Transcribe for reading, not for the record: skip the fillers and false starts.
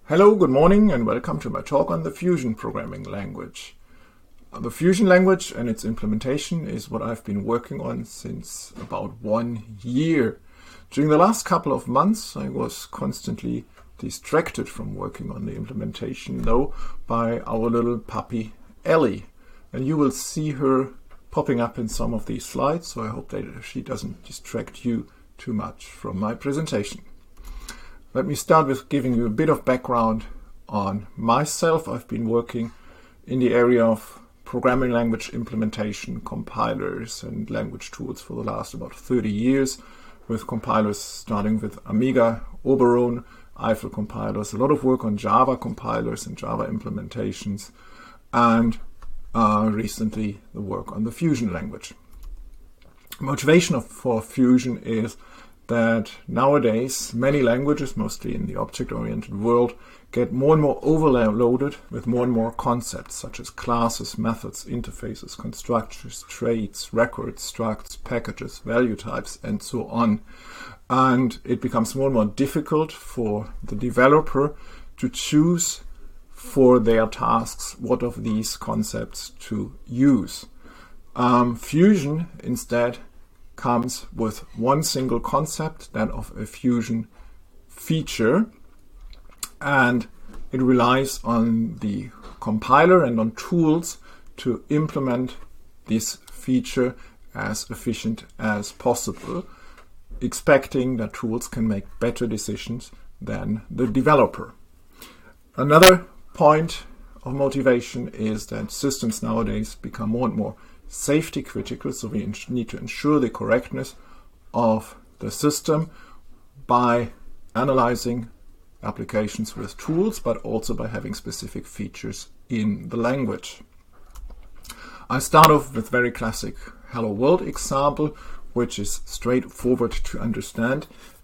Hello, good morning, and welcome to my talk on the Fusion programming language. The Fusion language and its implementation is what I've been working on since about 1 year. During the last couple of months, I was constantly distracted from working on the implementation, though, by our little puppy Ellie. And you will see her popping up in some of these slides, so I hope that she doesn't distract you too much from my presentation. Let me start with giving you a bit of background on myself. I've been working in the area of programming language implementation, compilers, and language tools for the last about 30 years, with compilers starting with Amiga, Oberon, Eiffel compilers, a lot of work on Java compilers and Java implementations, and recently the work on the Fusion language. Motivation for Fusion is that nowadays many languages, mostly in the object-oriented world, get more and more overloaded with more and more concepts such as classes, methods, interfaces, constructors, traits, records, structs, packages, value types, and so on. And it becomes more and more difficult for the developer to choose for their tasks what of these concepts to use. Fusion instead comes with one single concept, that of a Fusion feature, and it relies on the compiler and on tools to implement this feature as efficient as possible, expecting that tools can make better decisions than the developer. Another point of motivation is that systems nowadays become more and more safety critical, so we need to ensure the correctness of the system by analyzing applications with tools, but also by having specific features in the language. I start off with very classic Hello World example, which is straightforward to understand.